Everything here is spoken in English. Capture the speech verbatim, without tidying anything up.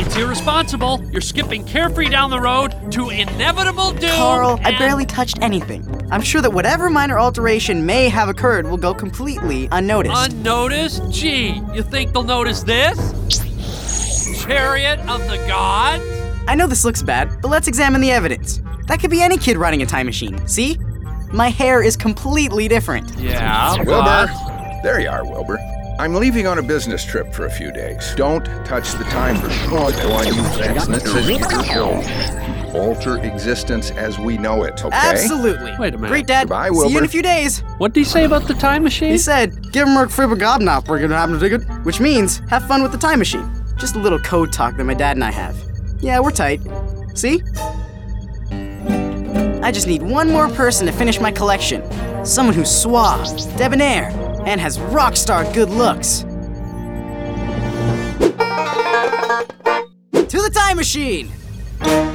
It's irresponsible. You're skipping carefree down the road to inevitable doom. Carl, I and- barely touched anything. I'm sure that whatever minor alteration may have occurred will go completely unnoticed. Unnoticed? Gee, you think they'll notice this? Chariot of the gods? I know this looks bad, but let's examine the evidence. That could be any kid riding a time machine. See? My hair is completely different. Yeah, Wilbur! but... There you are, Wilbur. I'm leaving on a business trip for a few days. Don't touch the time machine. Why you alter existence as we know it, okay? Absolutely. Wait a minute. Great, Dad. Goodbye, See you in Wilbur. a few days. What'd he say about the time machine? He said, give him a fribagobnop, we're gonna happen to dig it. Which means, have fun with the time machine. Just a little code talk that my dad and I have. Yeah, we're tight. See? I just need one more person to finish my collection. Someone who's suave, debonair, and has rock star good looks. To the time machine!